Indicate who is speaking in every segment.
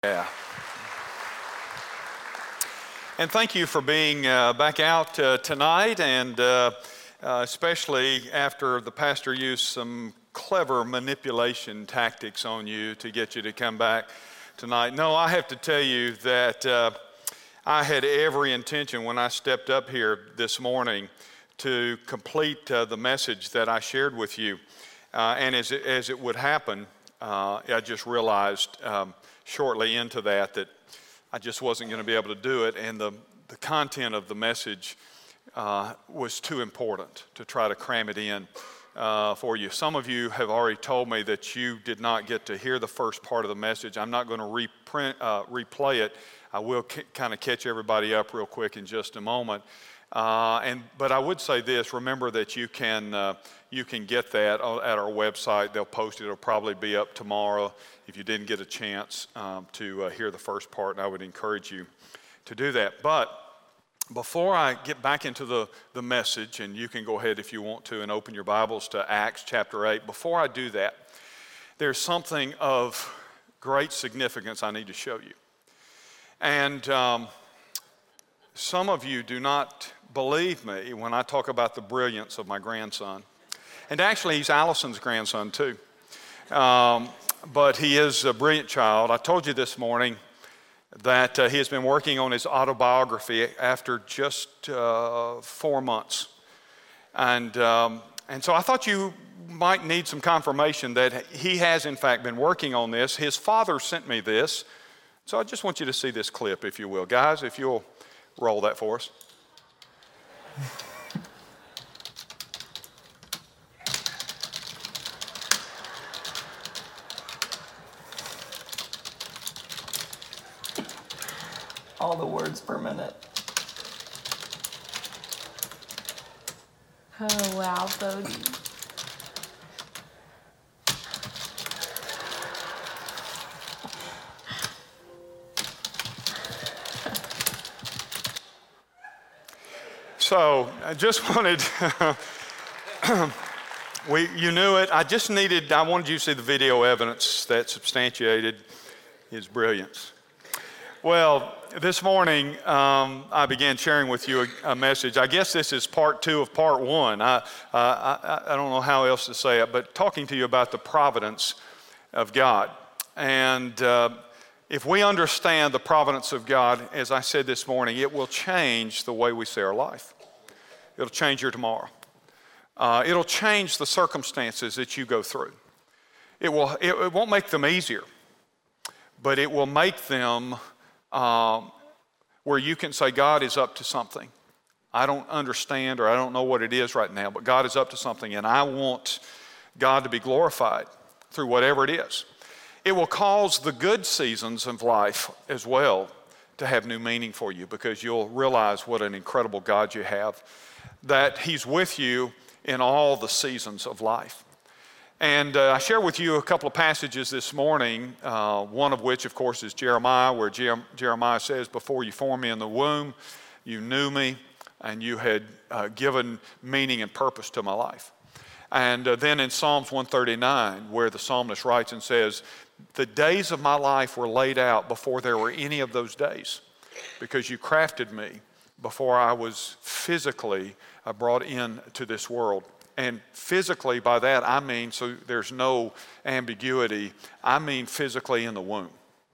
Speaker 1: Yeah. And thank you for being back out tonight, and especially after the pastor used some clever manipulation tactics on you to get you to come back tonight. No, I have to tell you that I had every intention when I stepped up here this morning to complete the message that I shared with you. And as it would happen, I just realized shortly into that I just wasn't going to be able to do it, and the content of the message was too important to try to cram it in for you. Some of you have already told me that you did not get to hear the first part of the message. I'm not going to replay it. I will kind of catch everybody up real quick in just a moment. But I would say this: remember that you can get that at our website. They'll post it. It'll probably be up tomorrow if you didn't get a chance to hear the first part, and I would encourage you to do that. But before I get back into the message, and you can go ahead if you want to and open your Bibles to Acts chapter 8. Before I do that, there's something of great significance I need to show you. And some of you do not believe me when I talk about the brilliance of my grandson. And actually, he's Allison's grandson too. But he is a brilliant child. I told you this morning that he has been working on his autobiography after just 4 months. And so I thought you might need some confirmation that he has in fact been working on this. His father sent me this. So I just want you to see this clip, if you will. Guys, if you'll roll that for us.
Speaker 2: All the words per minute.
Speaker 3: Oh, wow, Bodie.
Speaker 1: So I just wanted, you knew it. I wanted you to see the video evidence that substantiated his brilliance. Well, this morning I began sharing with you a message. I guess this is part 2 of part 1. I don't know how else to say it, but talking to you about the providence of God. And if we understand the providence of God, as I said this morning, it will change the way we see our life. It'll change your tomorrow. It'll change the circumstances that you go through. It won't make them easier, but it will make them where you can say, God is up to something. I don't understand, or I don't know what it is right now, but God is up to something, and I want God to be glorified through whatever it is. It will cause the good seasons of life as well to have new meaning for you, because you'll realize what an incredible God you have, that He's with you in all the seasons of life. And I share with you a couple of passages this morning, one of which, of course, is Jeremiah, where Jeremiah says, before you formed me in the womb, you knew me, and you had given meaning and purpose to my life. And then in Psalms 139, where the psalmist writes and says, the days of my life were laid out before there were any of those days, because you crafted me before I was physically brought into this world. And physically, by that I mean, so there's no ambiguity, I mean physically in the womb.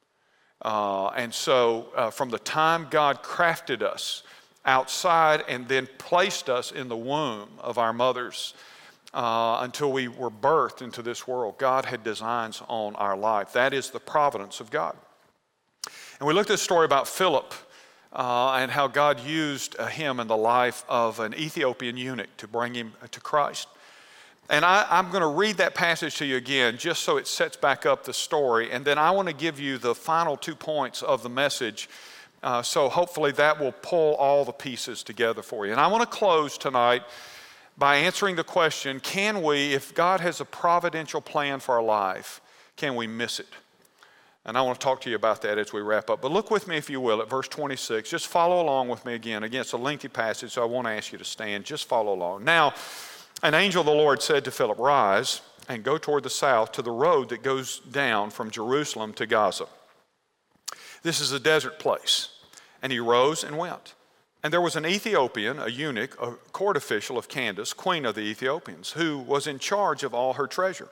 Speaker 1: And so from the time God crafted us outside and then placed us in the womb of our mothers until we were birthed into this world, God had designs on our life. That is the providence of God. And we looked at a story about Philip and how God used him in the life of an Ethiopian eunuch to bring him to Christ. And I'm going to read that passage to you again just so it sets back up the story. And then I want to give you the final 2 points of the message. So hopefully that will pull all the pieces together for you. And I want to close tonight by answering the question, can we, if God has a providential plan for our life, can we miss it? And I want to talk to you about that as we wrap up. But look with me, if you will, at verse 26. Just follow along with me again. Again, it's a lengthy passage, so I won't ask you to stand. Just follow along. Now, an angel of the Lord said to Philip, rise and go toward the south to the road that goes down from Jerusalem to Gaza. This is a desert place. And he rose and went. And there was an Ethiopian, a eunuch, a court official of Candace, queen of the Ethiopians, who was in charge of all her treasure.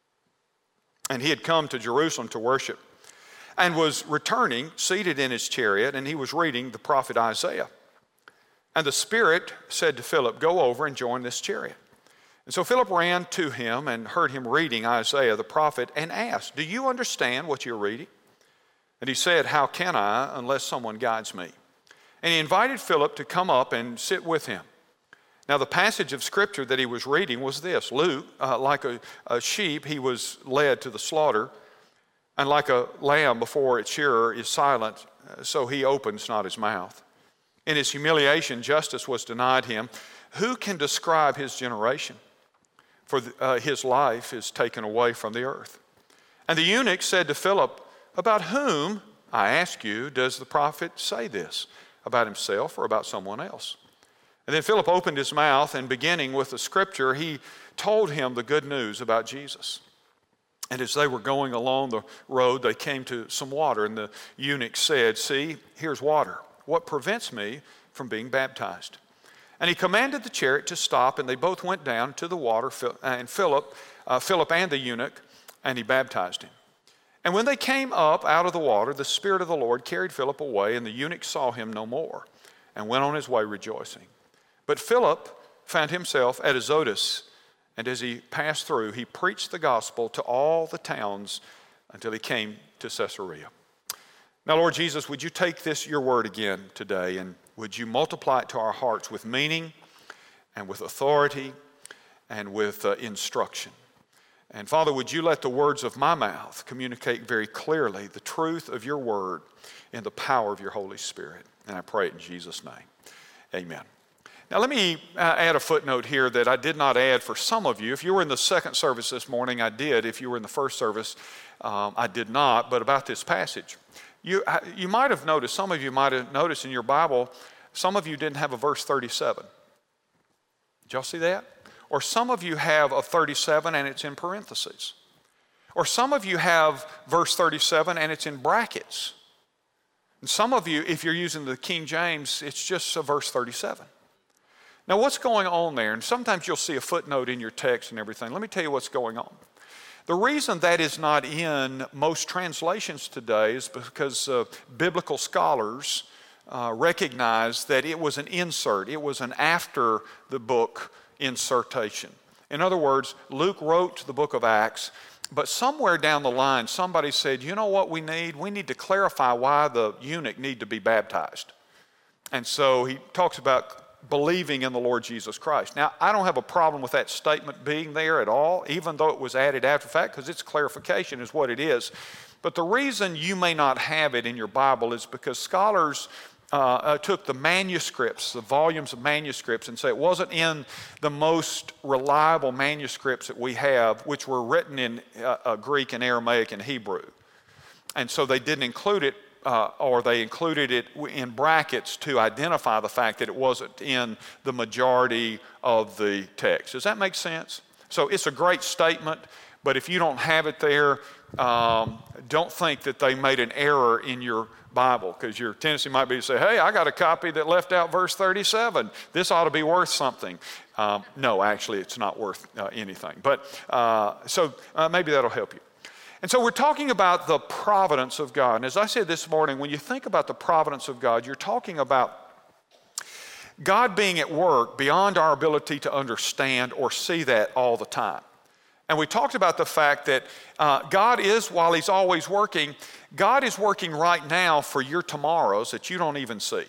Speaker 1: And he had come to Jerusalem to worship and was returning, seated in his chariot, and he was reading the prophet Isaiah. And the Spirit said to Philip, "Go over and join this chariot." And so Philip ran to him and heard him reading Isaiah the prophet and asked, "Do you understand what you're reading?" And he said, "How can I unless someone guides me?" And he invited Philip to come up and sit with him. Now the passage of scripture that he was reading was this: Luke, like a sheep, he was led to the slaughter, and like a lamb before its shearer is silent, so he opens not his mouth. In his humiliation, justice was denied him. Who can describe his generation? For his life is taken away from the earth. And the eunuch said to Philip, "About whom, I ask you, does the prophet say this? About himself or about someone else?" And then Philip opened his mouth, and beginning with the scripture, he told him the good news about Jesus. And as they were going along the road, they came to some water, and the eunuch said, "See, here's water. What prevents me from being baptized?" And he commanded the chariot to stop, and they both went down to the water, and Philip and the eunuch, and he baptized him. And when they came up out of the water, the Spirit of the Lord carried Philip away, and the eunuch saw him no more, and went on his way rejoicing. But Philip found himself at Azotus, and as he passed through, he preached the gospel to all the towns until he came to Caesarea. Now, Lord Jesus, would you take this, your word again today, and would you multiply it to our hearts with meaning and with authority and with instruction? And Father, would you let the words of my mouth communicate very clearly the truth of your word in the power of your Holy Spirit? And I pray it in Jesus' name. Amen. Now let me add a footnote here that I did not add for some of you. If you were in the second service this morning, I did. If you were in the first service, I did not. But about this passage, you might have noticed, some of you might have noticed in your Bible, some of you didn't have a verse 37. Did y'all see that? Or some of you have a 37 and it's in parentheses. Or some of you have verse 37 and it's in brackets. And some of you, if you're using the King James, it's just a verse 37. Now what's going on there? And sometimes you'll see a footnote in your text and everything. Let me tell you what's going on. The reason that is not in most translations today is because biblical scholars recognize that it was an insert. It was an after the book insertion. In other words, Luke wrote the book of Acts, but somewhere down the line somebody said, you know what we need? We need to clarify why the eunuch need to be baptized. And so he talks about believing in the Lord Jesus Christ. Now, I don't have a problem with that statement being there at all, even though it was added after the fact, because it's clarification is what it is. But the reason you may not have it in your Bible is because scholars took the manuscripts, the volumes of manuscripts, and say it wasn't in the most reliable manuscripts that we have, which were written in Greek and Aramaic and Hebrew. And so they didn't include it, or they included it in brackets to identify the fact that it wasn't in the majority of the text. Does that make sense? So it's a great statement, but if you don't have it there, don't think that they made an error in your Bible, because your tendency might be to say, hey, I got a copy that left out verse 37. This ought to be worth something. No, actually, it's not worth anything. But so maybe that'll help you. And so we're talking about the providence of God. And as I said this morning, when you think about the providence of God, you're talking about God being at work beyond our ability to understand or see that all the time. And we talked about the fact that God is, while He's always working, God is working right now for your tomorrows that you don't even see.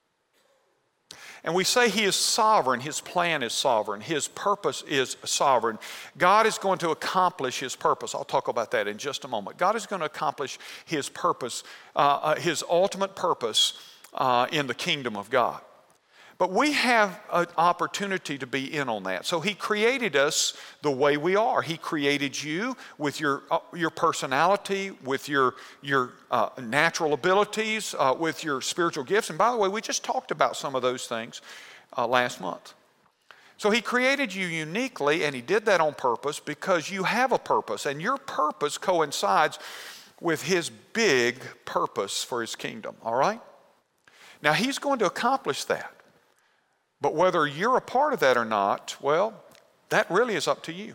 Speaker 1: And we say He is sovereign, His plan is sovereign, His purpose is sovereign. God is going to accomplish His purpose. I'll talk about that in just a moment. God is going to accomplish His purpose, His ultimate purpose in the kingdom of God. But we have an opportunity to be in on that. So He created us the way we are. He created you with your personality, with your natural abilities, with your spiritual gifts. And by the way, we just talked about some of those things last month. So He created you uniquely, and He did that on purpose because you have a purpose. And your purpose coincides with his big purpose for his kingdom, all right? Now, he's going to accomplish that. But whether you're a part of that or not, well, that really is up to you.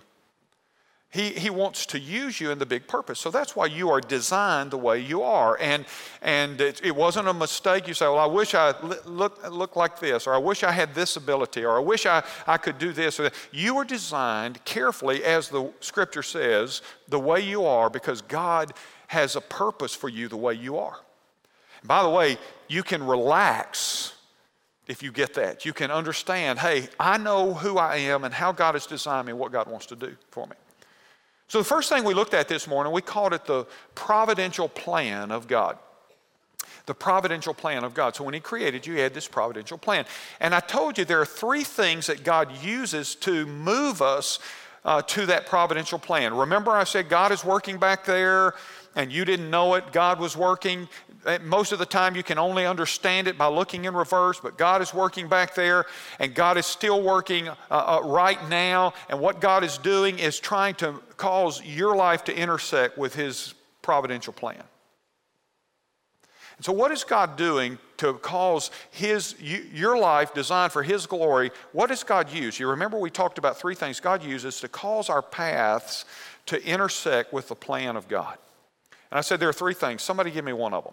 Speaker 1: He wants to use you in the big purpose. So that's why you are designed the way you are. And it wasn't a mistake. You say, well, I wish I looked like this, or I wish I had this ability, or I wish I could do this or that. You were designed carefully, as the scripture says, the way you are, because God has a purpose for you the way you are. And by the way, you can relax if you get that. You can understand, hey, I know who I am and how God has designed me and what God wants to do for me. So the first thing we looked at this morning, we called it the providential plan of God. The providential plan of God. So when he created you, he had this providential plan. And I told you there are three things that God uses to move us to that providential plan. Remember I said God is working back there and you didn't know it. God was working. Most of the time you can only understand it by looking in reverse, but God is working back there, and God is still working right now. And what God is doing is trying to cause your life to intersect with his providential plan. And so what is God doing to cause your life designed for his glory? What does God use? You remember we talked about three things God uses to cause our paths to intersect with the plan of God. And I said there are three things. Somebody give me one of them.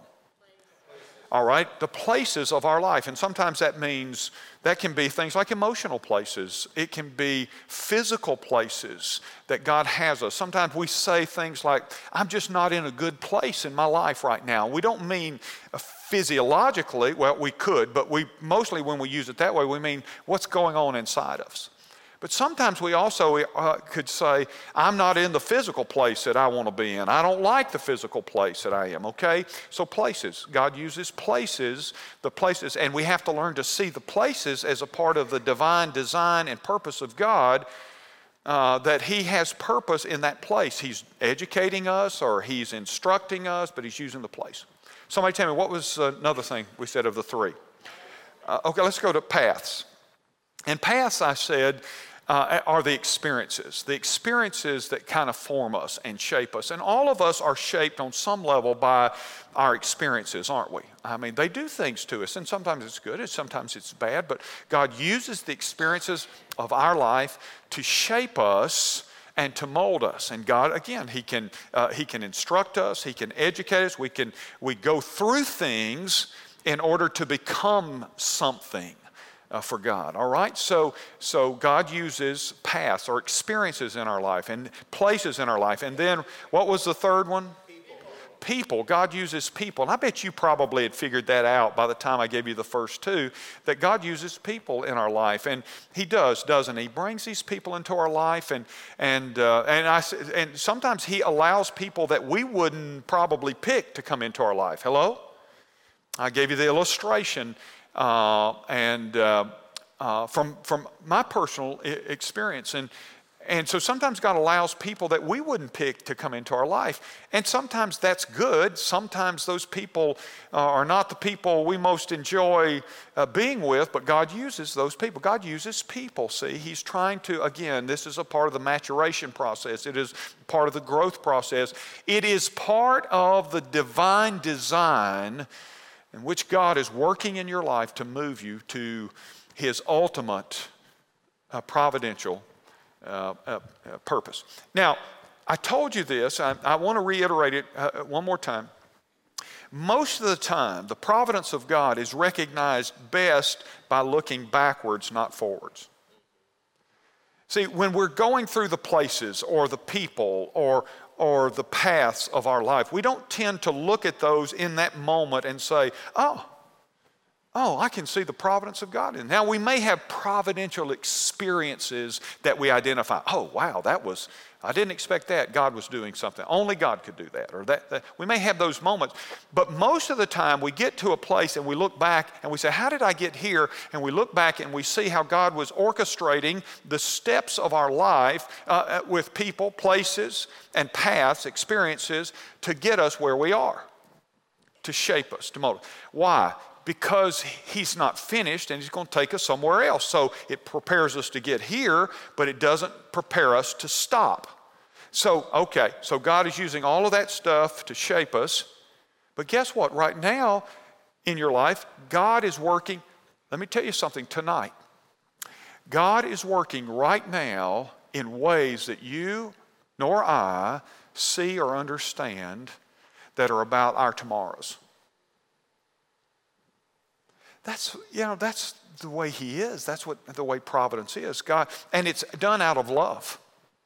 Speaker 1: All right, the places of our life. And sometimes that can be things like emotional places. It can be physical places that God has us. Sometimes we say things like, I'm just not in a good place in my life right now. We don't mean physiologically, well, we could, but mostly when we use it that way, we mean what's going on inside of us. But sometimes we also could say, I'm not in the physical place that I want to be in. I don't like the physical place that I am, okay? So places. God uses places, the places, and we have to learn to see the places as a part of the divine design and purpose of God, that he has purpose in that place. He's educating us or he's instructing us, but he's using the place. Somebody tell me, what was another thing we said of the three? Okay, let's go to paths. And paths, I said, are the experiences that kind of form us and shape us. And all of us are shaped on some level by our experiences, aren't we? I mean, they do things to us, and sometimes it's good and sometimes it's bad, but God uses the experiences of our life to shape us and to mold us. And God, again, He can instruct us, He can educate us, we go through things in order to become something for God, all right? So God uses paths or experiences in our life and places in our life. And then what was the third one? People. God uses people. And I bet you probably had figured that out by the time I gave you the first two, that God uses people in our life. And He does, doesn't He? He brings these people into our life, and sometimes He allows people that we wouldn't probably pick to come into our life. Hello? I gave you the illustration from my personal experience. And so sometimes God allows people that we wouldn't pick to come into our life. And sometimes that's good. Sometimes those people are not the people we most enjoy being with, but God uses those people. God uses people, see. He's trying to, again, this is a part of the maturation process. It is part of the growth process. It is part of the divine design in which God is working in your life to move you to His ultimate providential purpose. Now, I told you this. I want to reiterate it one more time. Most of the time, the providence of God is recognized best by looking backwards, not forwards. See, when we're going through the places or the people or the paths of our life, we don't tend to look at those in that moment and say, oh, I can see the providence of God. And now we may have providential experiences that we identify. Oh, wow, I didn't expect that. God was doing something. Only God could do that. Or that. We may have those moments. But most of the time we get to a place and we look back and we say, how did I get here? And we look back and we see how God was orchestrating the steps of our life with people, places, and paths, experiences to get us where we are, to shape us, to mold us. Why? Because He's not finished and He's going to take us somewhere else. So it prepares us to get here, but it doesn't prepare us to stop. So God is using all of that stuff to shape us. But guess what? Right now in your life, God is working. Let me tell you something tonight. God is working right now in ways that you nor I see or understand that are about our tomorrows. That's the way He is. That's the way providence is. God, and it's done out of love.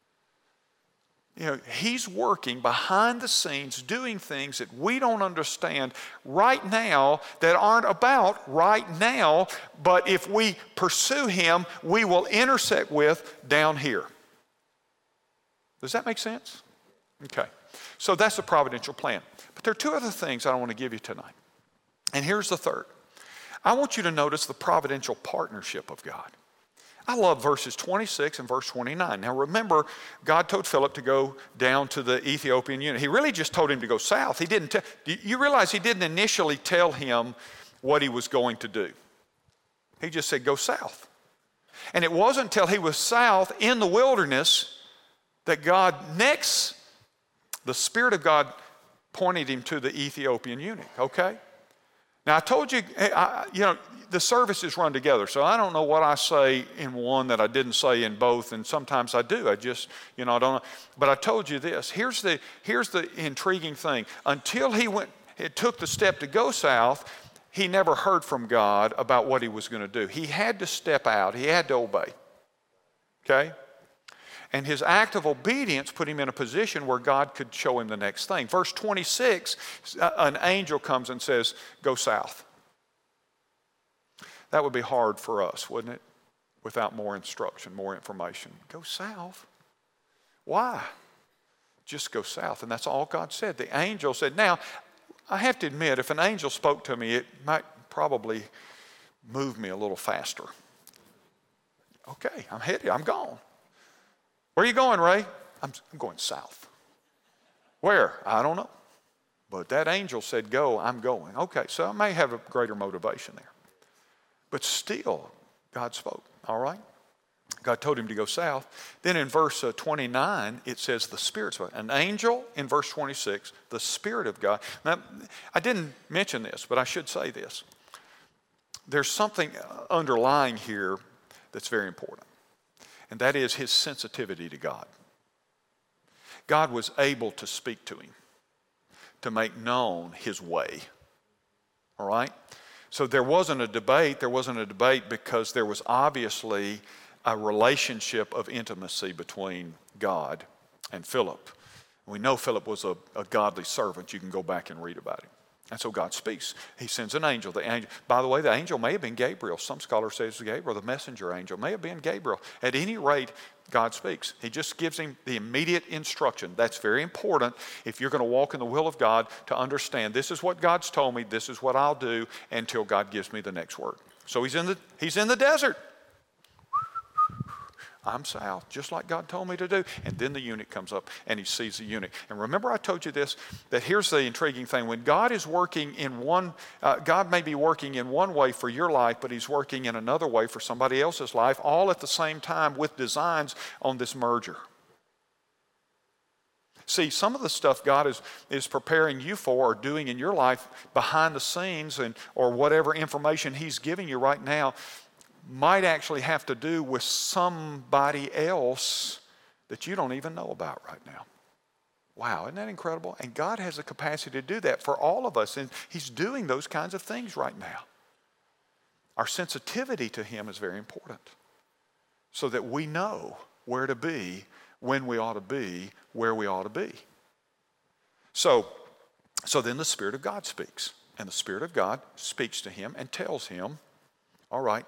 Speaker 1: He's working behind the scenes, doing things that we don't understand right now that aren't about right now, but if we pursue Him, we will intersect with down here. Does that make sense? Okay. So that's the providential plan. But there are two other things I want to give you tonight. And here's the third. I want you to notice the providential partnership of God. I love verses 26 and verse 29. Now remember, God told Philip to go down to the Ethiopian eunuch. He really just told him to go south. You realize He didn't initially tell him what he was going to do. He just said, go south. And it wasn't until he was south in the wilderness that the Spirit of God pointed him to the Ethiopian eunuch, okay? Now I told you, the services run together, so I don't know what I say in one that I didn't say in both, and sometimes I do. I just, I don't know. But I told you this. Here's the intriguing thing. Until he took the step to go south, he never heard from God about what he was going to do. He had to step out. He had to obey. Okay? And his act of obedience put him in a position where God could show him the next thing. Verse 26, an angel comes and says, go south. That would be hard for us, wouldn't it? Without more instruction, more information. Go south. Why? Just go south. And that's all God said. The angel said, now, I have to admit, if an angel spoke to me, it might probably move me a little faster. Okay, I'm headed. I'm gone. Where are you going, Ray? I'm going south. Where? I don't know. But that angel said, go, I'm going. Okay, so I may have a greater motivation there. But still, God spoke, all right? God told him to go south. Then in verse 29, it says the Spirit spoke. An angel, in verse 26, the Spirit of God. Now, I didn't mention this, but I should say this. There's something underlying here that's very important, and that is his sensitivity to God. God was able to speak to him, to make known His way, all right? So there wasn't a debate. There wasn't a debate because there was obviously a relationship of intimacy between God and Philip. We know Philip was a godly servant. You can go back and read about him. And so God speaks. He sends an angel. By the way, the angel may have been Gabriel. Some scholars say it's Gabriel, the messenger angel. May have been Gabriel. At any rate, God speaks. He just gives him the immediate instruction. That's very important if you're going to walk in the will of God, to understand this is what God's told me, this is what I'll do until God gives me the next word. So he's in the desert. I'm south, just like God told me to do. And then the eunuch comes up and he sees the eunuch. And remember I told you this, that here's the intriguing thing. When God is working in God may be working in one way for your life, but He's working in another way for somebody else's life, all at the same time with designs on this merger. See, some of the stuff God is preparing you for or doing in your life behind the scenes or whatever information He's giving you right now might actually have to do with somebody else that you don't even know about right now. Wow, isn't that incredible? And God has the capacity to do that for all of us, and He's doing those kinds of things right now. Our sensitivity to Him is very important so that we know where to be, when we ought to be, where we ought to be. So then the Spirit of God speaks, and the Spirit of God speaks to him and tells him, all right,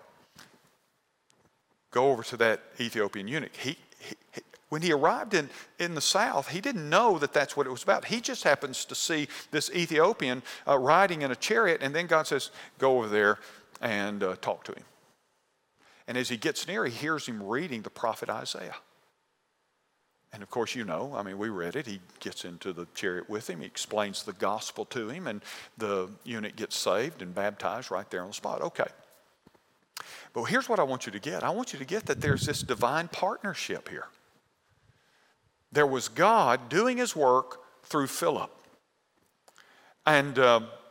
Speaker 1: go over to that Ethiopian eunuch. When he arrived in the south, he didn't know that that's what it was about. He just happens to see this Ethiopian riding in a chariot, and then God says, go over there and talk to him. And as he gets near, he hears him reading the prophet Isaiah. And of course, we read it. He gets into the chariot with him. He explains the gospel to him, and the eunuch gets saved and baptized right there on the spot. Okay. But here's what I want you to get. I want you to get that there's this divine partnership here. there was God doing his work through Philip. And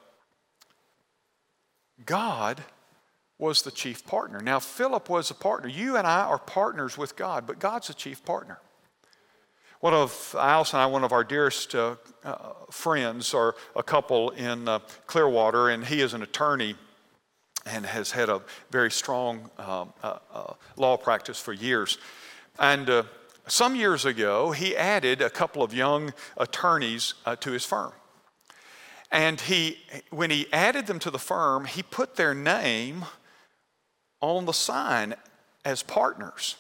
Speaker 1: God was the chief partner. Now, Philip was a partner. You and I are partners with God, but God's the chief partner. Alice and I, one of our dearest friends, are a couple in Clearwater, and he is an attorney and has had a very strong law practice for years. And some years ago, he added a couple of young attorneys to his firm. And when he added them to the firm, he put their name on the sign as partners.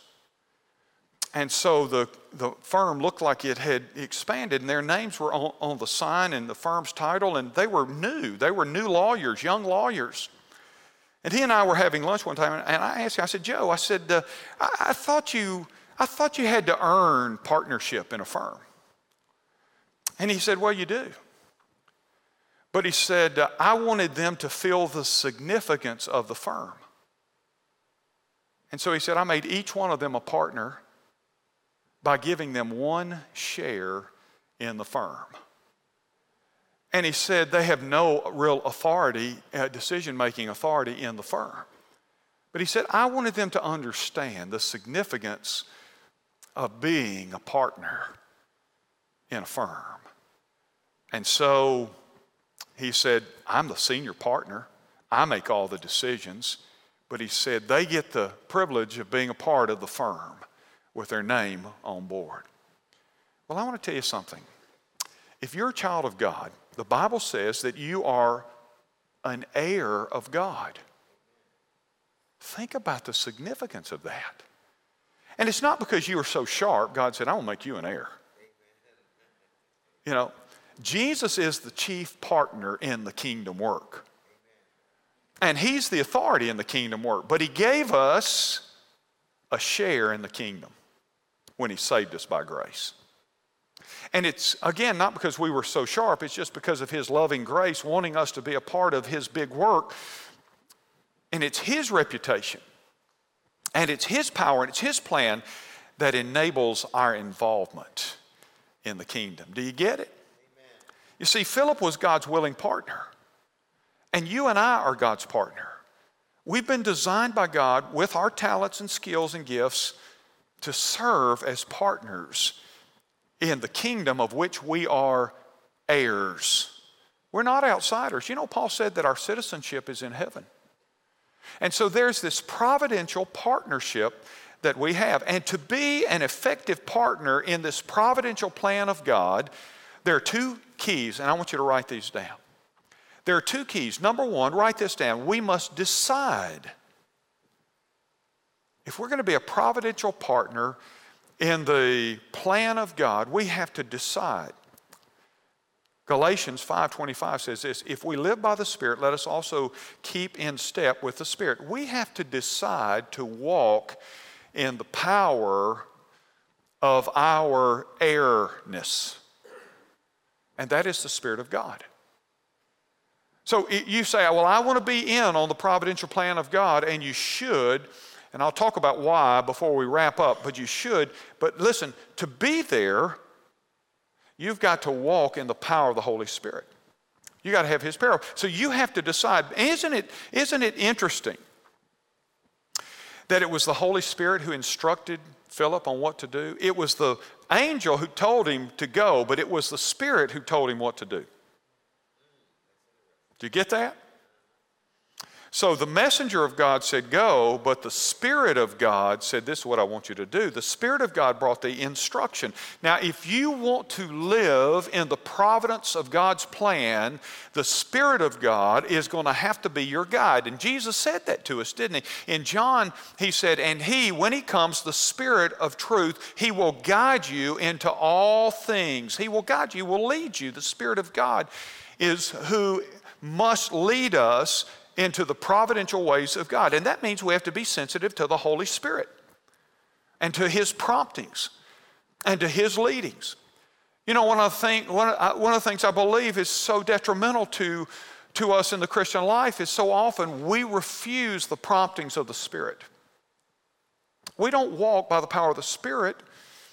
Speaker 1: And so the firm looked like it had expanded, and their names were on the sign and the firm's title, and they were new. They were new lawyers, young lawyers. And he and I were having lunch one time, and I asked him, I said, Joe, I said, I thought you had to earn partnership in a firm. And he said, well, you do. But he said, I wanted them to feel the significance of the firm. And so he said, I made each one of them a partner by giving them one share in the firm. And he said they have no real authority, decision-making authority in the firm. But he said, I wanted them to understand the significance of being a partner in a firm. And so he said, I'm the senior partner. I make all the decisions. But he said they get the privilege of being a part of the firm with their name on board. Well, I want to tell you something. If you're a child of God, the Bible says that you are an heir of God. Think about the significance of that. And it's not because you are so sharp, God said, I will make you an heir. You know, Jesus is the chief partner in the kingdom work. And he's the authority in the kingdom work. But he gave us a share in the kingdom when he saved us by grace. And it's, again, not because we were so sharp. It's just because of his loving grace, wanting us to be a part of his big work. And it's his reputation. And it's his power and it's his plan that enables our involvement in the kingdom. Do you get it? Amen. You see, Philip was God's willing partner. And you and I are God's partner. We've been designed by God with our talents and skills and gifts to serve as partners in the kingdom of which we are heirs. We're not outsiders. You know, Paul said that our citizenship is in heaven. And so there's this providential partnership that we have. And to be an effective partner in this providential plan of God, there are two keys, and I want you to write these down. There are two keys. Number one, write this down. We must decide. If we're going to be a providential partner in the plan of God, we have to decide. Galatians 5:25 says this, if we live by the Spirit, let us also keep in step with the Spirit. We have to decide to walk in the power of our heirness. And that is the Spirit of God. So you say, well, I want to be in on the providential plan of God, and you should, and I'll talk about why before we wrap up, but you should. But listen, to be there, you've got to walk in the power of the Holy Spirit. You got to have his power. So you have to decide. Isn't it interesting that it was the Holy Spirit who instructed Philip on what to do? It was the angel who told him to go, but it was the Spirit who told him what to do. Do you get that? So the messenger of God said go, but the Spirit of God said this is what I want you to do. The Spirit of God brought the instruction. Now if you want to live in the providence of God's plan, the Spirit of God is going to have to be your guide. And Jesus said that to us, didn't he? In John, he said, and he, when he comes, the Spirit of truth, he will guide you into all things. He will guide you, will lead you. The Spirit of God is who must lead us into the providential ways of God. And that means we have to be sensitive to the Holy Spirit and to his promptings and to his leadings. You know, one of the things I believe is so detrimental to us in the Christian life is so often we refuse the promptings of the Spirit. We don't walk by the power of the Spirit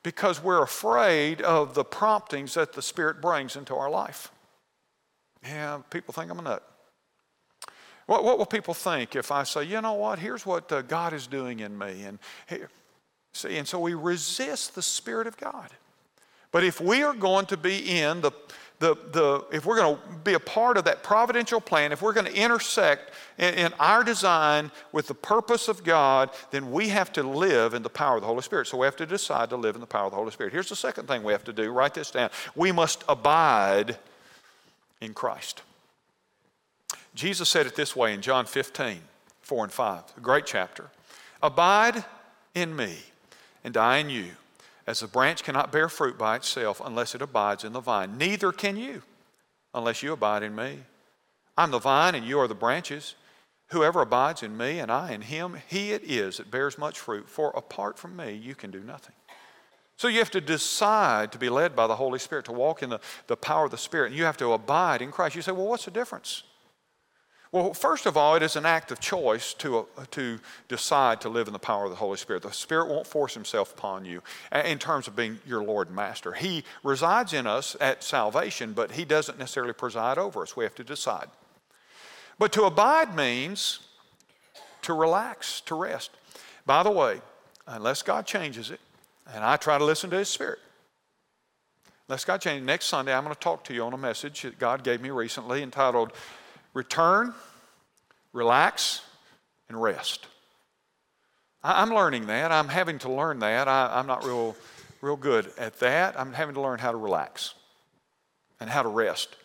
Speaker 1: because we're afraid of the promptings that the Spirit brings into our life. Yeah, people think I'm a nut. What will people think if I say, you know what, here's what God is doing in me? And so we resist the Spirit of God. But if we are going to be in if we're going to be a part of that providential plan, if we're going to intersect in our design with the purpose of God, then we have to live in the power of the Holy Spirit. So we have to decide to live in the power of the Holy Spirit. Here's the second thing we have to do. Write this down. We must abide in Christ. Jesus said it this way in John 15, 4 and 5, a great chapter. Abide in me, and I in you. As the branch cannot bear fruit by itself unless it abides in the vine, neither can you unless you abide in me. I'm the vine and you are the branches. Whoever abides in me and I in him, he it is that bears much fruit. For apart from me, you can do nothing. So you have to decide to be led by the Holy Spirit, to walk in the power of the Spirit. And you have to abide in Christ. You say, well, what's the difference? Well, first of all, it is an act of choice to decide to live in the power of the Holy Spirit. The Spirit won't force himself upon you in terms of being your Lord and Master. He resides in us at salvation, but he doesn't necessarily preside over us. We have to decide. But to abide means to relax, to rest. By the way, unless God changes it, and I try to listen to his Spirit, unless God changes it, next Sunday I'm going to talk to you on a message that God gave me recently entitled, Return, Relax, and Rest. I'm learning that. I'm having to learn that. I'm not real good at that. I'm having to learn how to relax and how to rest.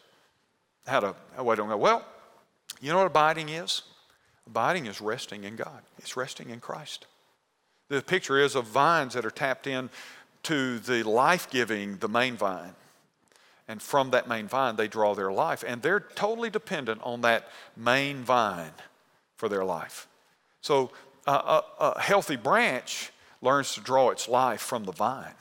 Speaker 1: Well, you know what abiding is? Abiding is resting in God. It's resting in Christ. The picture is of vines that are tapped in to the life-giving, the main vine. And from that main vine, they draw their life. And they're totally dependent on that main vine for their life. So a healthy branch learns to draw its life from the vine.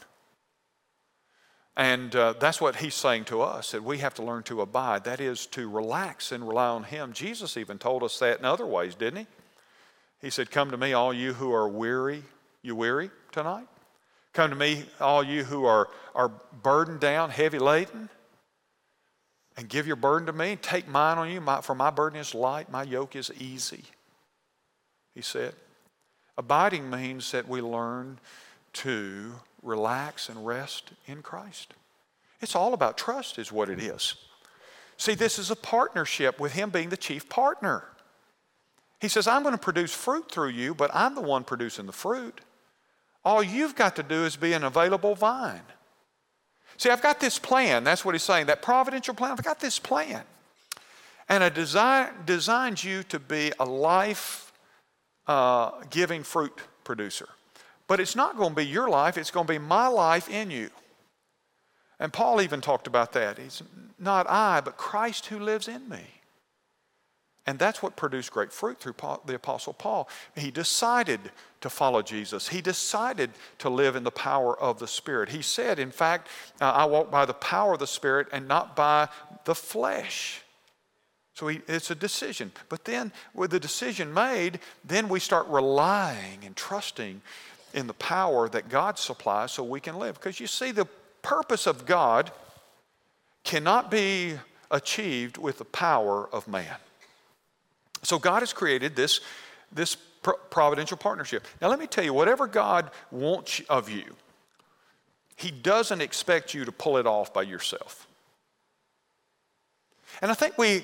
Speaker 1: And that's what he's saying to us, that we have to learn to abide. That is to relax and rely on him. Jesus even told us that in other ways, didn't he? He said, come to me, all you who are weary. You weary tonight? Come to me, all you who are burdened down, heavy laden. And give your burden to me, and take mine on you, for my burden is light, my yoke is easy, he said. Abiding means that we learn to relax and rest in Christ. It's all about trust is what it is. See, this is a partnership with him being the chief partner. He says, I'm going to produce fruit through you, but I'm the one producing the fruit. All you've got to do is be an available vine. See, I've got this plan. That's what he's saying. That providential plan, I've got this plan. And I designed you to be a life-giving fruit producer. But it's not going to be your life. It's going to be my life in you. And Paul even talked about that. It's not I, but Christ who lives in me. And that's what produced great fruit through the Apostle Paul. He decided to follow Jesus. He decided to live in the power of the Spirit. He said, in fact, I walk by the power of the Spirit and not by the flesh. So it's a decision. But then with the decision made, then we start relying and trusting in the power that God supplies so we can live. Because you see, the purpose of God cannot be achieved with the power of man. So God has created this providential partnership. Now let me tell you, whatever God wants of you, he doesn't expect you to pull it off by yourself. And I think we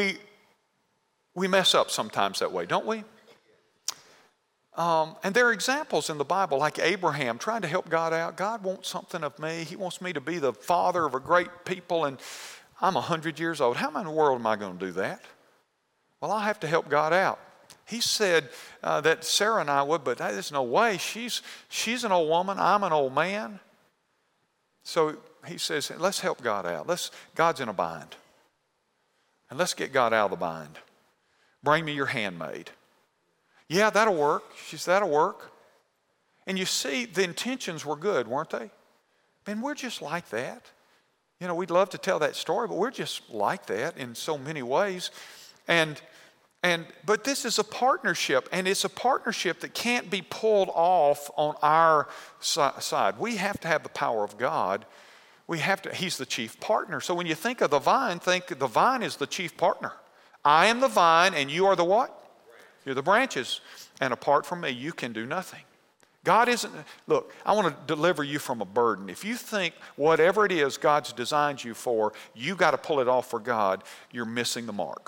Speaker 1: mess up sometimes that way, don't we? And there are examples in the Bible like Abraham trying to help God out. God wants something of me. He wants me to be the father of a great people, and I'm 100 years old. How in the world am I going to do that? Well, I have to help God out. He said that Sarah and I would, but there's no way. She's an old woman. I'm an old man. So he says, let's help God out. God's in a bind. And let's get God out of the bind. Bring me your handmaid. Yeah, that'll work. She said, that'll work. And you see, the intentions were good, weren't they? Man, we're just like that. You know, we'd love to tell that story, but we're just like that in so many ways. And But this is a partnership, and it's a partnership that can't be pulled off on our side. We have to have the power of God. He's the chief partner. So when you think of the vine, think the vine is the chief partner. I am the vine, and you are the what? You're the branches. And apart from me, you can do nothing. God isn't, look, I want to deliver you from a burden. If you think whatever it is God's designed you for, you got to pull it off for God, you're missing the mark.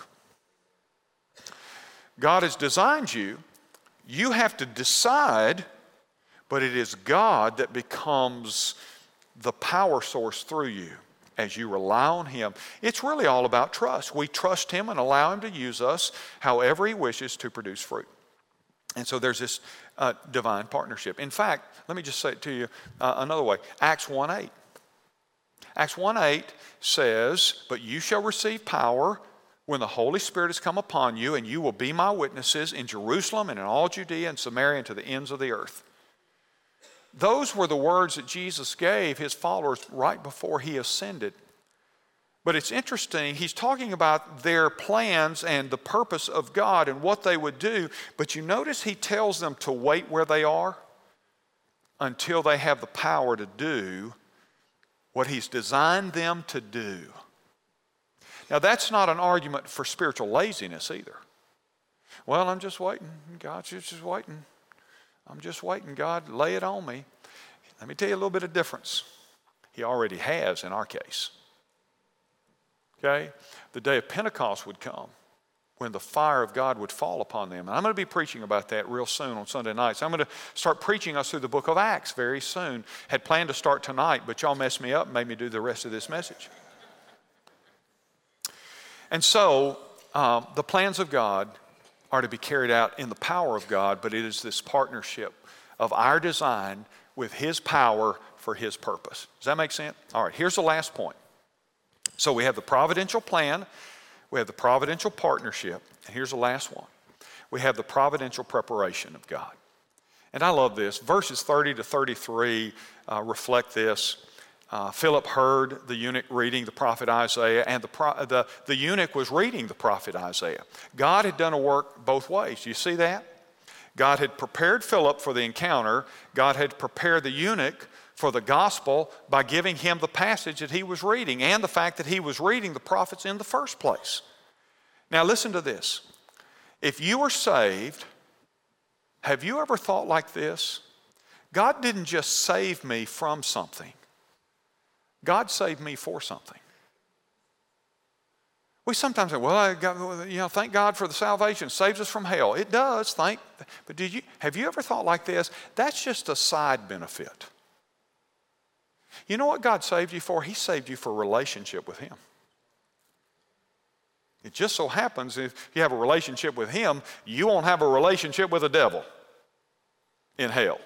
Speaker 1: God has designed you. You have to decide, but it is God that becomes the power source through you as you rely on Him. It's really all about trust. We trust Him and allow Him to use us however He wishes to produce fruit. And so there's this divine partnership. In fact, let me just say it to you another way. Acts 1:8. Acts 1:8 says, "But you shall receive power when the Holy Spirit has come upon you, and you will be my witnesses in Jerusalem and in all Judea and Samaria and to the ends of the earth." Those were the words that Jesus gave His followers right before He ascended. But it's interesting, He's talking about their plans and the purpose of God and what they would do, but you notice He tells them to wait where they are until they have the power to do what He's designed them to do. Now, that's not an argument for spiritual laziness either. Well, I'm just waiting. God's just waiting. I'm just waiting. God, lay it on me. Let me tell you a little bit of difference. He already has in our case. Okay? The day of Pentecost would come when the fire of God would fall upon them. And I'm going to be preaching about that real soon on Sunday nights. I'm going to start preaching us through the book of Acts very soon. Had planned to start tonight, but y'all messed me up and made me do the rest of this message. And so, the plans of God are to be carried out in the power of God, but it is this partnership of our design with His power for His purpose. Does that make sense? All right, here's the last point. So we have the providential plan, we have the providential partnership, and here's the last one. We have the providential preparation of God. And I love this. Verses 30 to 33 reflect this. Philip heard the eunuch reading the prophet Isaiah, and the eunuch was reading the prophet Isaiah. God had done a work both ways. You see that? God had prepared Philip for the encounter. God had prepared the eunuch for the gospel by giving him the passage that he was reading and the fact that he was reading the prophets in the first place. Now listen to this. If you are saved, have you ever thought like this? God didn't just save me from something. God saved me for something. We sometimes say, well, thank God for the salvation. It saves us from hell. It does, but have you ever thought like this? That's just a side benefit. You know what God saved you for? He saved you for a relationship with Him. It just so happens if you have a relationship with Him, you won't have a relationship with the devil in hell.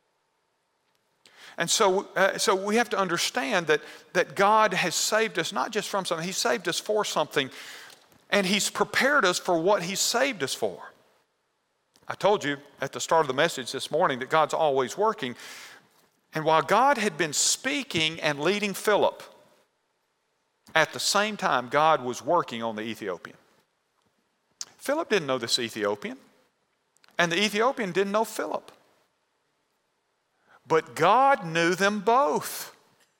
Speaker 1: And so we have to understand that God has saved us not just from something, He saved us for something, and He's prepared us for what He saved us for. I told you at the start of the message this morning that God's always working. And while God had been speaking and leading Philip, at the same time God was working on the Ethiopian. Philip didn't know this Ethiopian, and the Ethiopian didn't know Philip. But God knew them both.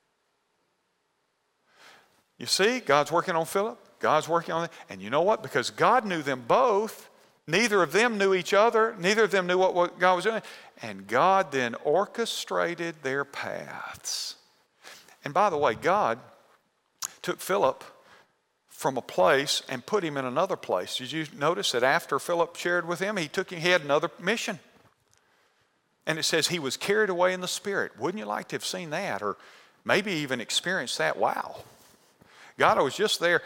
Speaker 1: You see, God's working on Philip, God's working on them. And you know what? Because God knew them both, neither of them knew each other, neither of them knew what God was doing. And God then orchestrated their paths. And by the way, God took Philip from a place and put him in another place. Did you notice that after Philip shared with him, he had another mission? And it says he was carried away in the Spirit. Wouldn't you like to have seen that, or maybe even experienced that? Wow. God was just there.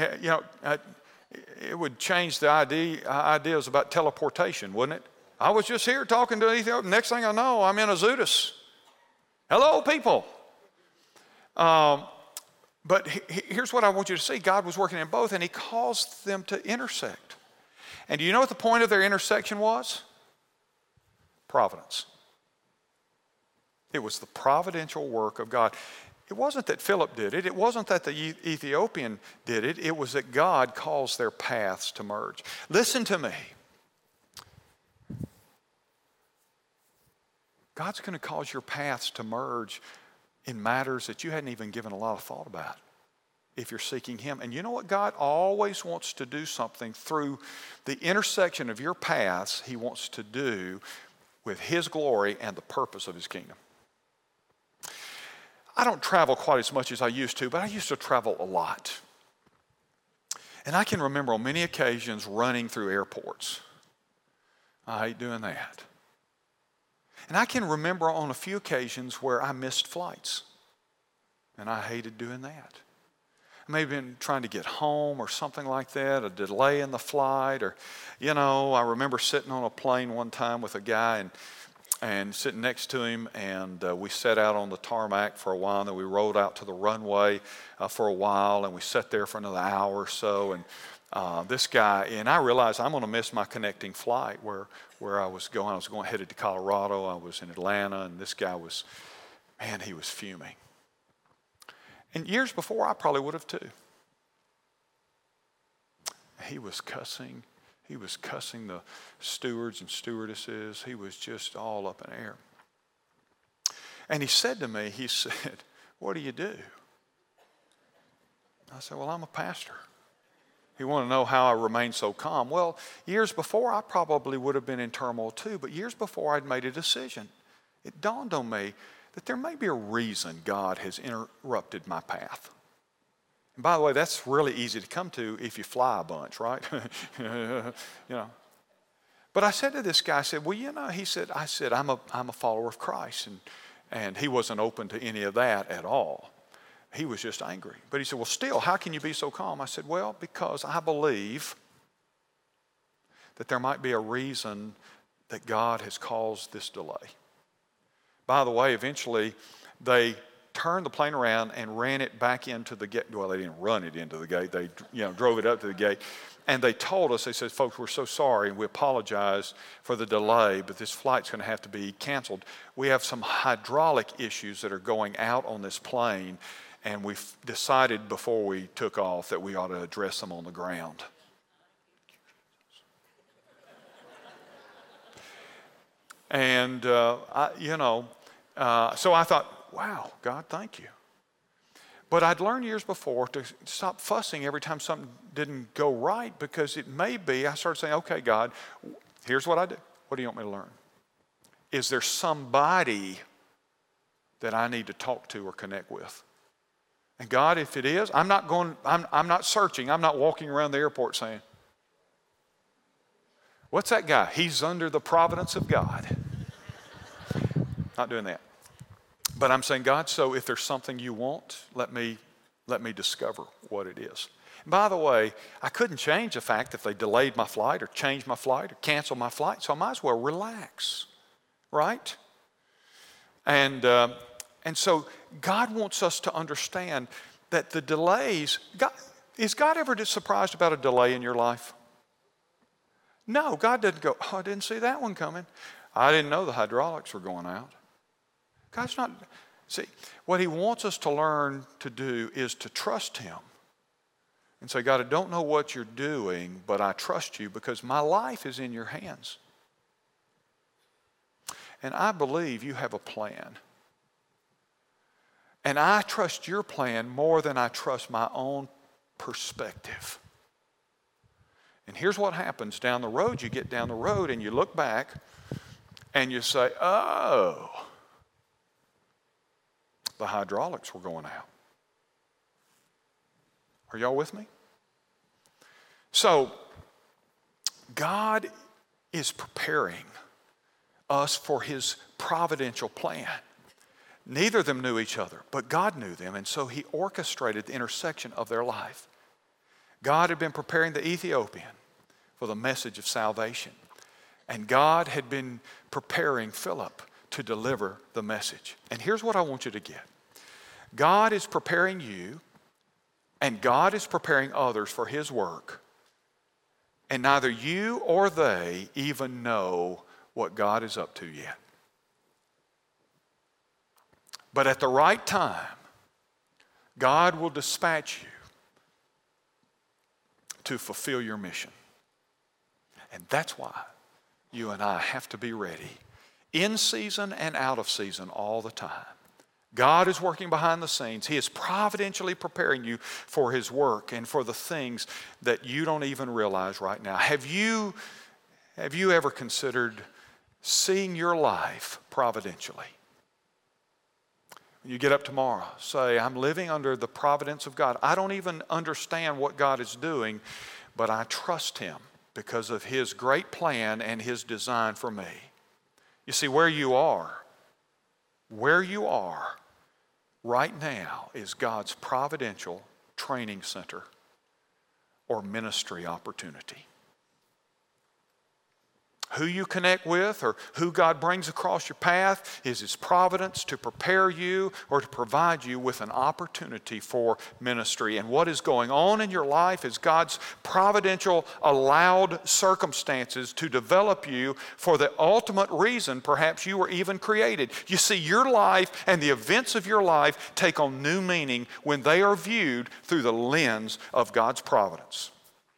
Speaker 1: It would change the ideas about teleportation, wouldn't it? I was just here talking to Ethiopia. Next thing I know, I'm in Azotus. Hello, people. But here's what I want you to see. God was working in both, and He caused them to intersect. And do you know what the point of their intersection was? Providence. It was the providential work of God. It wasn't that Philip did it. It wasn't that the Ethiopian did it. It was that God caused their paths to merge. Listen to me. God's going to cause your paths to merge in matters that you hadn't even given a lot of thought about if you're seeking Him. And you know what? God always wants to do something through the intersection of your paths. He wants to do with His glory and the purpose of His kingdom. I don't travel quite as much as I used to, but I used to travel a lot. And I can remember on many occasions running through airports. I hate doing that. And I can remember on a few occasions where I missed flights. And I hated doing that. I may have been trying to get home or something like that, a delay in the flight. Or, I remember sitting on a plane one time with a guy and sitting next to him, and we sat out on the tarmac for a while, and then we rolled out to the runway for a while, and we sat there for another hour or so, and this guy, and I realized I'm going to miss my connecting flight where I was going. I was headed to Colorado. I was in Atlanta, and this guy was, he was fuming. And years before, I probably would have too. He was cussing. He was cussing the stewards and stewardesses. He was just all up in the air. And he said to me, he said, "What do you do?" I said, "Well, I'm a pastor." He wanted to know how I remained so calm. Well, years before, I probably would have been in turmoil too, but years before I'd made a decision. It dawned on me that there may be a reason God has interrupted my path. And by the way, that's really easy to come to if you fly a bunch, right? But I said to this guy, I said, "Well, he said, I'm a follower of Christ." And he wasn't open to any of that at all. He was just angry. But he said, "Well, still, how can you be so calm?" I said, "Well, because I believe that there might be a reason that God has caused this delay." By the way, eventually they turned the plane around and ran it back into the gate. Well, they didn't run it into the gate. They drove it up to the gate. And they told us, they said, "Folks, we're so sorry and we apologize for the delay, but this flight's going to have to be canceled. We have some hydraulic issues that are going out on this plane, and we've decided before we took off that we ought to address them on the ground." And, so I thought, wow, God, thank you. But I'd learned years before to stop fussing every time something didn't go right, because it may be, I started saying, "Okay, God, here's what I do. What do you want me to learn? Is there somebody that I need to talk to or connect with? And God, if it is, I'm not searching. I'm not walking around the airport saying, 'What's that guy? He's under the providence of God.'" Not doing that. But I'm saying, "God, so if there's something you want, let me discover what it is." And by the way, I couldn't change the fact if they delayed my flight or changed my flight or canceled my flight, so I might as well relax, right? And so God wants us to understand that the delays, is God ever surprised about a delay in your life? No, God doesn't go, "Oh, I didn't see that one coming. I didn't know the hydraulics were going out." God's not, see, what He wants us to learn to do is to trust Him and say, "God, I don't know what you're doing, but I trust you because my life is in your hands. And I believe you have a plan. And I trust your plan more than I trust my own perspective." And here's what happens down the road. You get down the road and you look back and you say, "Oh, the hydraulics were going out." Are y'all with me? So, God is preparing us for His providential plan. Neither of them knew each other, but God knew them, and so He orchestrated the intersection of their life. God had been preparing the Ethiopian for the message of salvation, and God had been preparing Philip to deliver the message. And here's what I want you to get. God is preparing you, and God is preparing others for His work, and neither you or they even know what God is up to yet. But at the right time, God will dispatch you to fulfill your mission. And that's why you and I have to be ready, in season and out of season, all the time. God is working behind the scenes. He is providentially preparing you for His work and for the things that you don't even realize right now. Have you ever considered seeing your life providentially? When you get up tomorrow, say, I'm living under the providence of God. I don't even understand what God is doing, but I trust Him because of His great plan and His design for me. You see, where you are right now is God's providential training center or ministry opportunity. Who you connect with or who God brings across your path is His providence to prepare you or to provide you with an opportunity for ministry. And what is going on in your life is God's providential allowed circumstances to develop you for the ultimate reason perhaps you were even created. You see, your life and the events of your life take on new meaning when they are viewed through the lens of God's providence.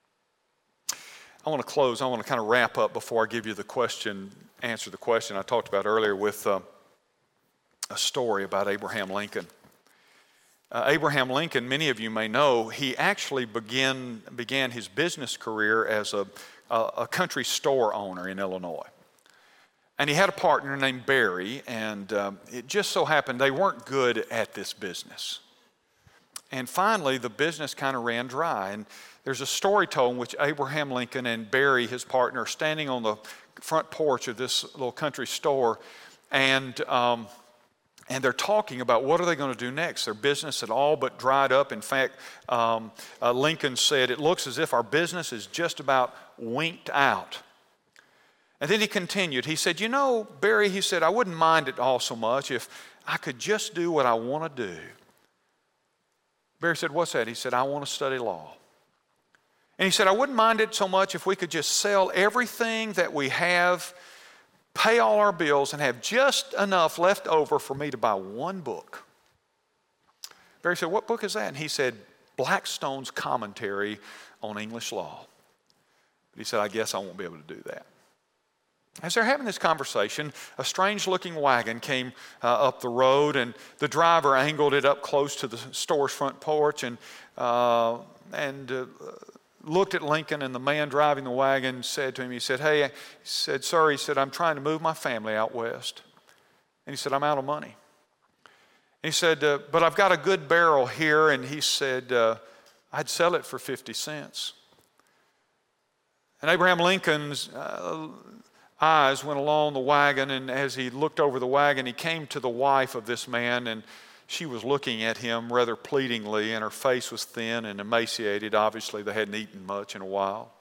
Speaker 1: I want to close. I want to kind of wrap up before I give you answer the question I talked about earlier with a story about Abraham Lincoln. Abraham Lincoln, many of you may know, he actually began his business career as a country store owner in Illinois. And he had a partner named Barry, and it just so happened they weren't good at this business. And finally, the business kind of ran dry. And there's a story told in which Abraham Lincoln and Barry, his partner, are standing on the front porch of this little country store, and they're talking about what are they going to do next. Their business had all but dried up. In fact, Lincoln said, it looks as if our business is just about winked out. And then he continued. He said, you know, Barry, he said, I wouldn't mind it all so much if I could just do what I want to do. Barry said, what's that? He said, I want to study law. And he said, I wouldn't mind it so much if we could just sell everything that we have, pay all our bills, and have just enough left over for me to buy one book. Barry said, what book is that? And he said, Blackstone's Commentary on English Law. But he said, I guess I won't be able to do that. As they're having this conversation, a strange-looking wagon came up the road, and the driver angled it up close to the store's front porch and looked at Lincoln, and the man driving the wagon said to him, he said, hey, sir, he said, I'm trying to move my family out west. And he said, I'm out of money. And he said, but I've got a good barrel here, and he said, I'd sell it for 50 cents. And Abraham Lincoln's eyes went along the wagon, and as he looked over the wagon, he came to the wife of this man, and she was looking at him rather pleadingly, and her face was thin and emaciated. Obviously, they hadn't eaten much in a while.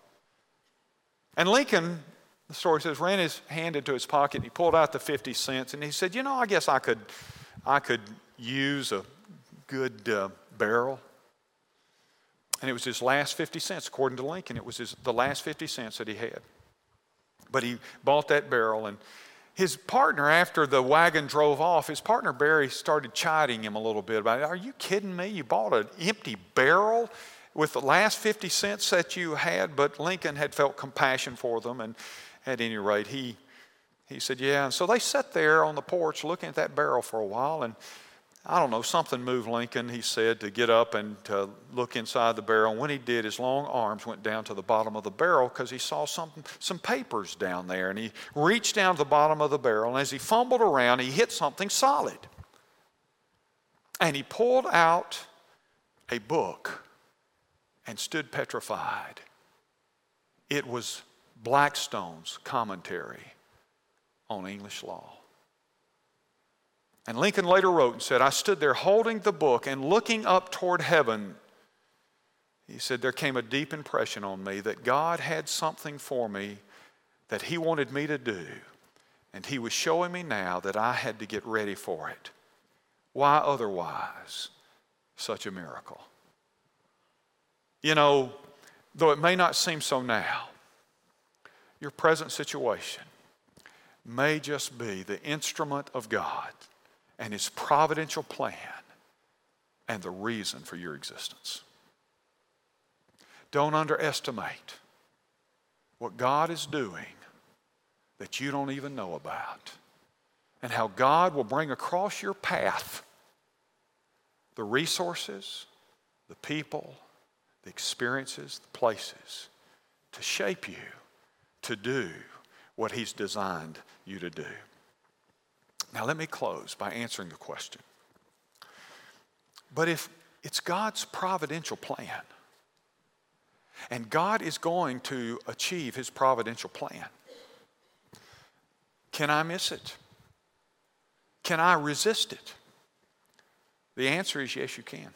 Speaker 1: And Lincoln, the story says, ran his hand into his pocket, and he pulled out the 50 cents, and he said, you know, I guess I could use a good barrel. And it was his last 50 cents, according to Lincoln. It was the last 50 cents that he had. But he bought that barrel, and his partner, after the wagon drove off, his partner Barry started chiding him a little bit about it. Are you kidding me? You bought an empty barrel with the last 50 cents that you had? But Lincoln had felt compassion for them, and at any rate, he said, yeah. And so they sat there on the porch looking at that barrel for a while, and I don't know, something moved Lincoln, he said, to get up and to look inside the barrel. And when he did, his long arms went down to the bottom of the barrel because he saw some papers down there. And he reached down to the bottom of the barrel, and as he fumbled around, he hit something solid. And he pulled out a book and stood petrified. It was Blackstone's Commentary on English Law. And Lincoln later wrote and said, I stood there holding the book and looking up toward heaven. He said, there came a deep impression on me that God had something for me that He wanted me to do. And He was showing me now that I had to get ready for it. Why otherwise such a miracle? You know, though it may not seem so now, your present situation may just be the instrument of God and His providential plan and the reason for your existence. Don't underestimate what God is doing that you don't even know about, and how God will bring across your path the resources, the people, the experiences, the places to shape you to do what He's designed you to do. Now let me close by answering the question. But if it's God's providential plan, and God is going to achieve His providential plan, can I miss it? Can I resist it? The answer is yes, you can.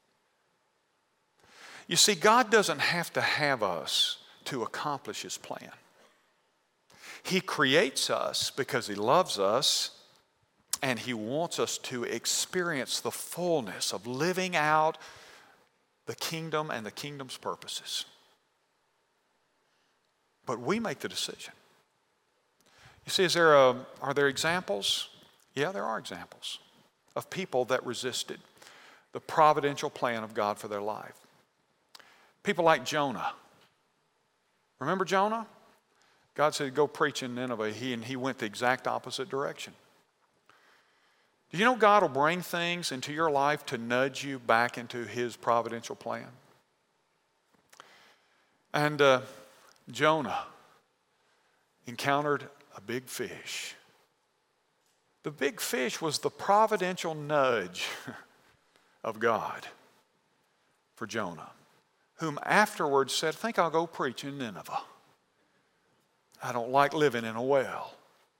Speaker 1: You see, God doesn't have to have us to accomplish His plan. He creates us because He loves us, and He wants us to experience the fullness of living out the kingdom and the kingdom's purposes. But we make the decision. You see, are there examples? Yeah, there are examples of people that resisted the providential plan of God for their life. People like Jonah. Remember Jonah? God said, go preach in Nineveh, and he went the exact opposite direction. Do you know God will bring things into your life to nudge you back into His providential plan? And Jonah encountered a big fish. The big fish was the providential nudge of God for Jonah, whom afterwards said, I think I'll go preach in Nineveh. I don't like living in a well.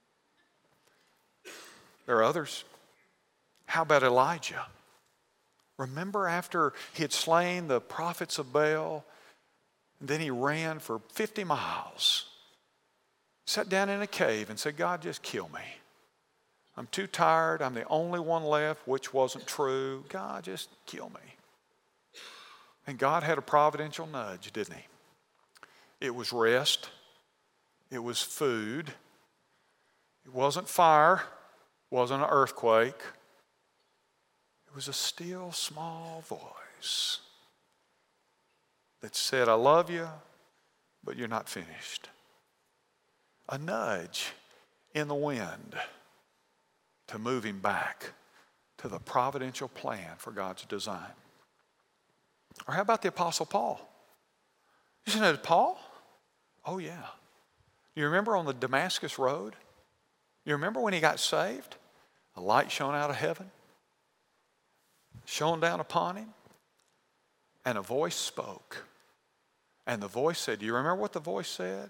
Speaker 1: There are others. How about Elijah? Remember after he had slain the prophets of Baal, and then he ran for 50 miles, sat down in a cave and said, God, just kill me. I'm too tired. I'm the only one left, which wasn't true. God, just kill me. And God had a providential nudge, didn't He? It was rest. It was food. It wasn't fire. It wasn't an earthquake. It was a still, small voice that said, I love you, but you're not finished. A nudge in the wind to move him back to the providential plan for God's design. Or how about the Apostle Paul? You know Paul? Oh yeah. You remember on the Damascus Road? You remember when he got saved? A light shone out of heaven, shone down upon him, and a voice spoke. And the voice said, do you remember what the voice said?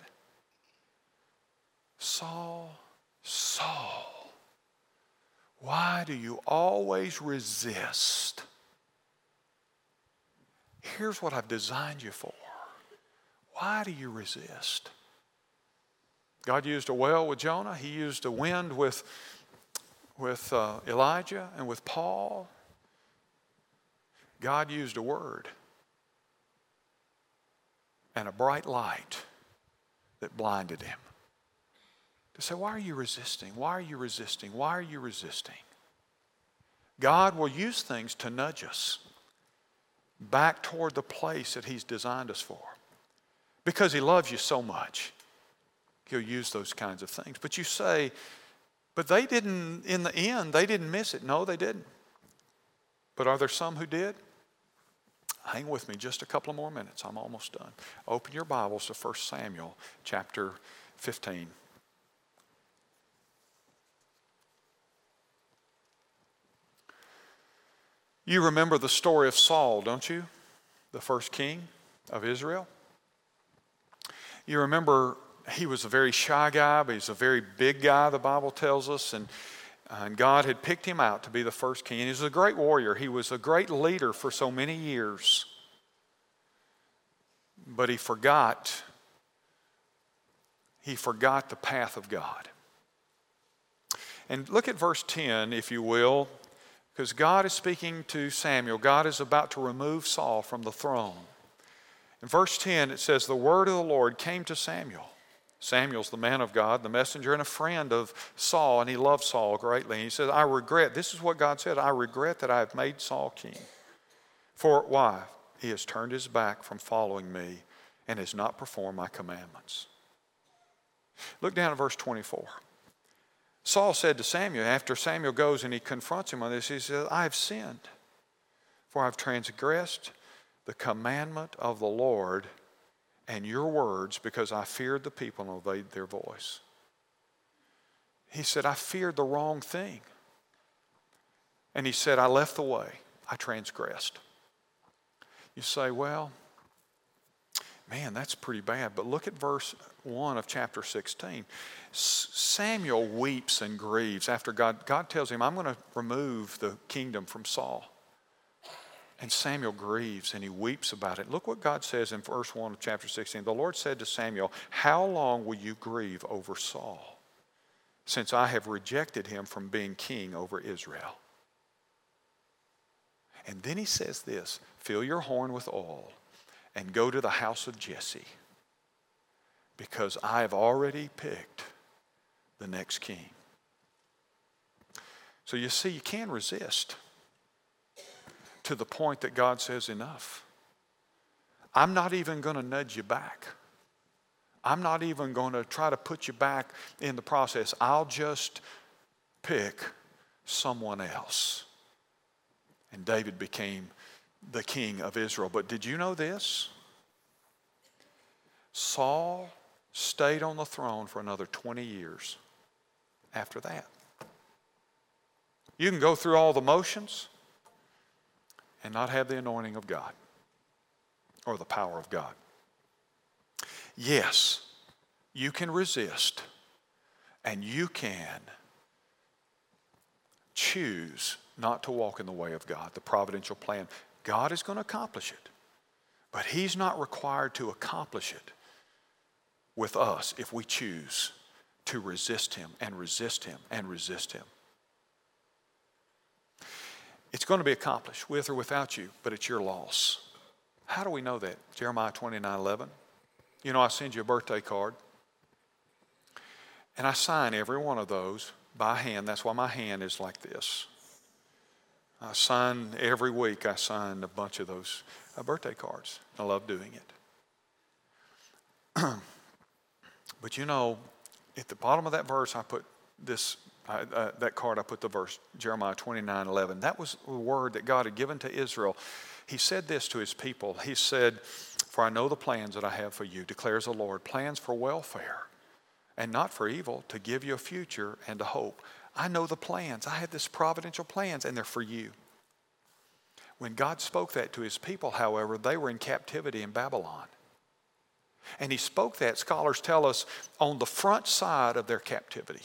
Speaker 1: Saul, Saul, why do you always resist? Here's what I've designed you for. Why do you resist? God used a well with Jonah. He used a wind with Elijah and with Paul. God used a word and a bright light that blinded him. To say, why are you resisting? Why are you resisting? Why are you resisting? God will use things to nudge us back toward the place that He's designed us for. Because He loves you so much, He'll use those kinds of things. But you say, but they didn't, in the end, they didn't miss it. No, they didn't. But are there some who did? Hang with me just a couple of more minutes. I'm almost done. Open your Bibles to 1 Samuel chapter 15. You remember the story of Saul, don't you? The first king of Israel. You remember he was a very shy guy, but he's a very big guy, the Bible tells us. And God had picked him out to be the first king. And he was a great warrior. He was a great leader for so many years. But he forgot the path of God. And look at verse 10, if you will. Because God is speaking to Samuel. God is about to remove Saul from the throne. In verse 10, it says, the word of the Lord came to Samuel. Samuel's the man of God, the messenger, and a friend of Saul, and he loved Saul greatly. And he said, I regret, this is what God said, I regret that I have made Saul king For why? He has turned his back from following me and has not performed my commandments. Look down at verse 24. Saul said to Samuel, after Samuel goes and he confronts him on this, he says, I have sinned, for I have transgressed the commandment of the Lord and your words because I feared the people and obeyed their voice. He said, I feared the wrong thing. And he said, I left the way. I transgressed. You say, well, man, that's pretty bad. But look at verse 1 of chapter 16. Samuel weeps and grieves after God tells him, I'm going to remove the kingdom from Saul. And Samuel grieves and he weeps about it. Look what God says in verse 1 of chapter 16. The Lord said to Samuel, how long will you grieve over Saul, since I have rejected him from being king over Israel? And then he says this, fill your horn with oil and go to the house of Jesse, because I have already picked the next king. So you see, you can resist to the point that God says enough. I'm not even going to nudge you back. I'm not even going to try to put you back in the process. I'll just pick someone else. And David became the king of Israel. But did you know this? Saul stayed on the throne for another 20 years after that. You can go through all the motions and not have the anointing of God or the power of God. Yes, you can resist and you can choose not to walk in the way of God, the providential plan. God is going to accomplish it, but He's not required to accomplish it with us if we choose to resist Him and resist Him and resist Him. It's going to be accomplished with or without you, but it's your loss. How do we know that? Jeremiah 29:11. You know, I send you a birthday card, and I sign every one of those by hand. That's why my hand is like this. I sign every week. I sign a bunch of those birthday cards. I love doing it. But you know, at the bottom of that verse, I put this. That card, I put the verse, Jeremiah 29:11. That was the word that God had given to Israel. He said this to His people. He said, "For I know the plans that I have for you, declares the Lord, plans for welfare and not for evil, to give you a future and a hope." I know the plans. I have this providential plans, and they're for you. When God spoke that to His people, however, they were in captivity in Babylon. And He spoke that, scholars tell us, on the front side of their captivity.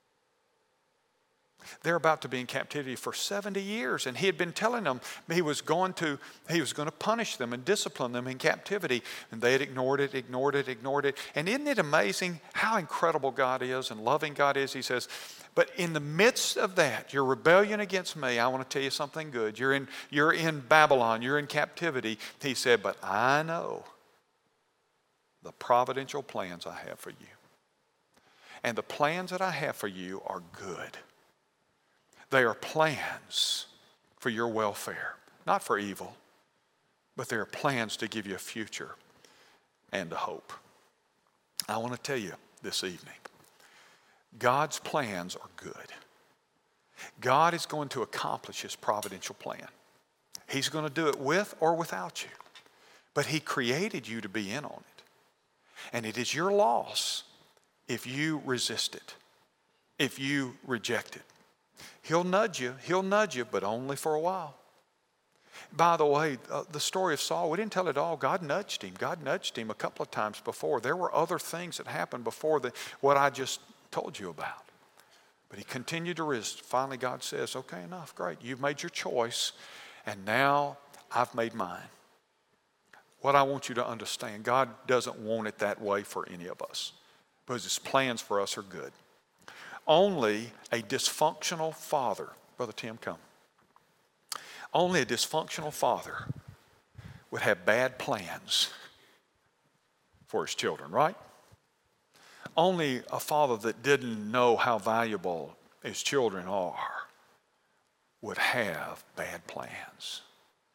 Speaker 1: They're about to be in captivity for 70 years. And He had been telling them He was going to punish them and discipline them in captivity. And they had ignored it. And isn't it amazing how incredible God is and loving God is? He says, but in the midst of that, your rebellion against me, I want to tell you something good. You're in Babylon. You're in captivity. He said, but I know the providential plans I have for you. And the plans that I have for you are good. They are plans for your welfare, not for evil, but they are plans to give you a future and a hope. I want to tell you this evening, God's plans are good. God is going to accomplish His providential plan. He's going to do it with or without you, but He created you to be in on it. And it is your loss if you resist it, if you reject it. He'll nudge you, but only for a while. By the way, the story of Saul, we didn't tell it all. God nudged him a couple of times before. There were other things that happened before what I just told you about. But he continued to resist. Finally, God says, okay, enough, great. You've made your choice, and now I've made mine. What I want you to understand, God doesn't want it that way for any of us, because His plans for us are good. Only a dysfunctional father, Brother Tim, come. Only a dysfunctional father would have bad plans for his children, right? Only a father that didn't know how valuable his children are would have bad plans.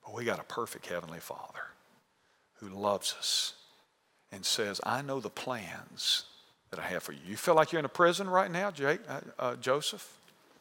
Speaker 1: Well, we got a perfect Heavenly Father who loves us and says, I know the plans that I have for you. You feel like you're in a prison right now, Joseph?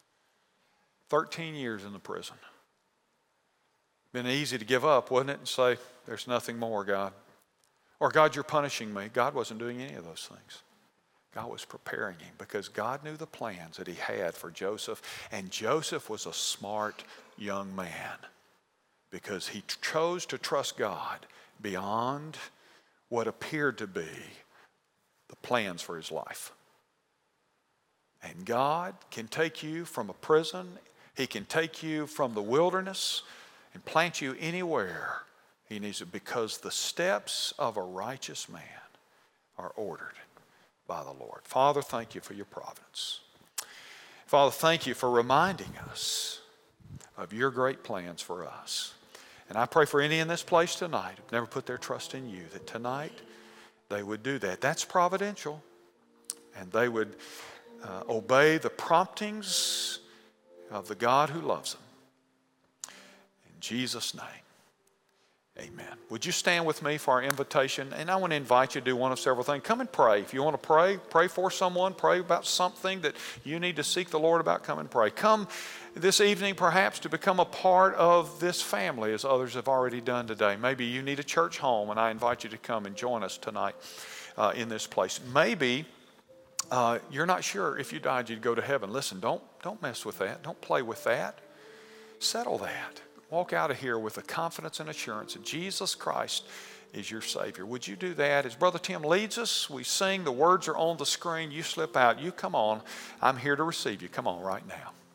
Speaker 1: 13 years in the prison. Been easy to give up, wasn't it? And say, there's nothing more, God. Or, God, you're punishing me. God wasn't doing any of those things. God was preparing him because God knew the plans that he had for Joseph. And Joseph was a smart young man because he chose to trust God beyond what appeared to be the plans for his life. And God can take you from a prison. He can take you from the wilderness and plant you anywhere he needs it, because the steps of a righteous man are ordered by the Lord. Father, thank you for your providence. Father, thank you for reminding us of your great plans for us. And I pray for any in this place tonight who've never put their trust in you, that tonight they would do that. That's providential. And they would obey the promptings of the God who loves them. In Jesus' name, amen. Would you stand with me for our invitation? And I want to invite you to do one of several things. Come and pray. If you want to pray for someone, pray about something that you need to seek the Lord about, come and pray. Come this evening perhaps to become a part of this family as others have already done today. Maybe you need a church home, and I invite you to come and join us tonight in this place. Maybe you're not sure if you died you'd go to heaven. Listen, don't mess with that. Don't play with that. Settle that. Walk out of here with the confidence and assurance that Jesus Christ is your Savior. Would you do that? As Brother Tim leads us, we sing. The words are on the screen. You slip out. You come on. I'm here to receive you. Come on right now.